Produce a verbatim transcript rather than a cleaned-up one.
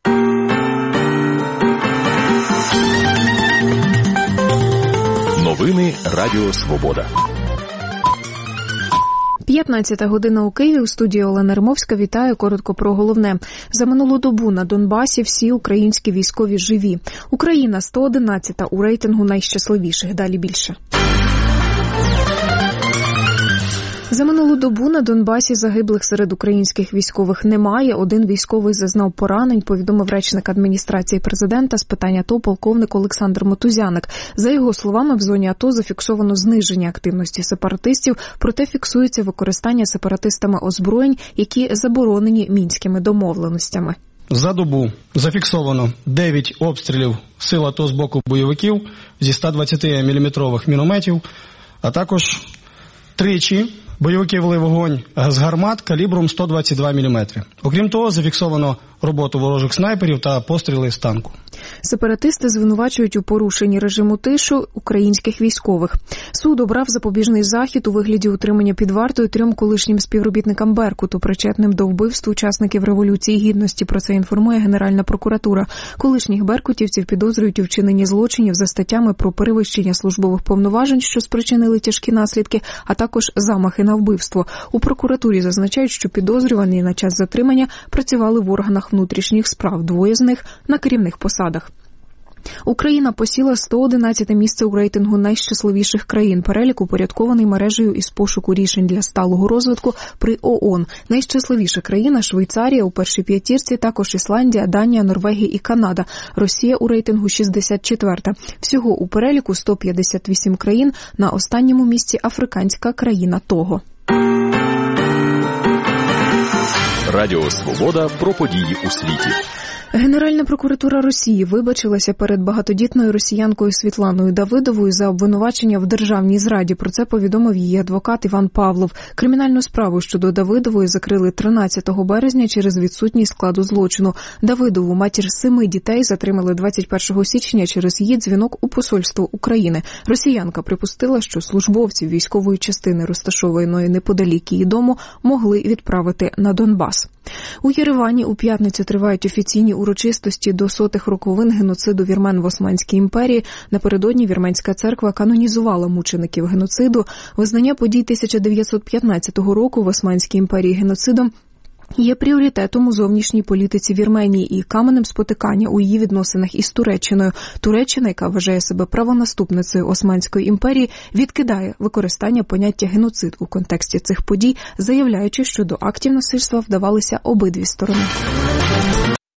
Новини Радіо Свобода. п'ятнадцята година у Києві. У студії Олена Римовська. Вітаю. Коротко про головне. За минулу добу на Донбасі всі українські військові живі. Україна сто одинадцята у рейтингу найщасливіших. Далі більше. За минулу добу на Донбасі загиблих серед українських військових немає. Один військовий зазнав поранень, повідомив речник адміністрації президента з питань АТО полковник Олександр Мотузяник. За його словами, в зоні АТО зафіксовано зниження активності сепаратистів, проте фіксується використання сепаратистами озброєнь, які заборонені мінськими домовленостями. За добу зафіксовано дев'ять обстрілів сил АТО з боку бойовиків зі ста двадцяти міліметрових мінометів, а також тричі бойовики вели вогонь з гармат калібром сто двадцять два міліметри. Окрім того, зафіксовано роботу ворожих снайперів та постріли з танку. Сепаратисти звинувачують у порушенні режиму тишу українських військових. Суд обрав запобіжний захід у вигляді утримання під вартою трьом колишнім співробітникам Беркуту, причетним до вбивств учасників Революції Гідності. Про це інформує Генеральна прокуратура. Колишніх беркутівців підозрюють у вчиненні злочинів за статтями про перевищення службових повноважень, що спричинили тяжкі наслідки, а також замахи на вбивство. У прокуратурі зазначають, що підозрювані на час затримання працювали в органах внутрішніх справ, двоє з них на керівних посадах. Україна посіла сто одинадцяте місце у рейтингу найщасливіших країн. Перелік упорядкований мережею із пошуку рішень для сталого розвитку при ООН. Найщасливіша країна – Швейцарія, у першій п'ятірці також Ісландія, Данія, Норвегія і Канада. Росія у рейтингу шістдесят четверта. Всього у переліку сто п'ятдесят вісім країн, на останньому місці африканська країна Того. Радіо Свобода про події у світі. Генеральна прокуратура Росії вибачилася перед багатодітною росіянкою Світланою Давидовою за обвинувачення в державній зраді. Про це повідомив її адвокат Іван Павлов. Кримінальну справу щодо Давидової закрили тринадцятого березня через відсутність складу злочину. Давидову, матір семи дітей, затримали двадцять першого січня через її дзвінок у посольство України. Росіянка припустила, що службовців військової частини, розташованої неподалік її дому, могли відправити на Донбас. У Єревані у п'ятницю тривають офіційні урочистості до сотих роковин геноциду вірмен в Османській імперії. Напередодні Вірменська церква канонізувала мучеників геноциду. Визнання подій тисяча дев'ятсот п'ятнадцятого року в Османській імперії геноцидом є пріоритетом у зовнішній політиці Вірменії і каменем спотикання у її відносинах із Туреччиною. Туреччина, яка вважає себе правонаступницею Османської імперії, відкидає використання поняття геноцид у контексті цих подій, заявляючи, що до актів насильства вдавалися обидві сторони.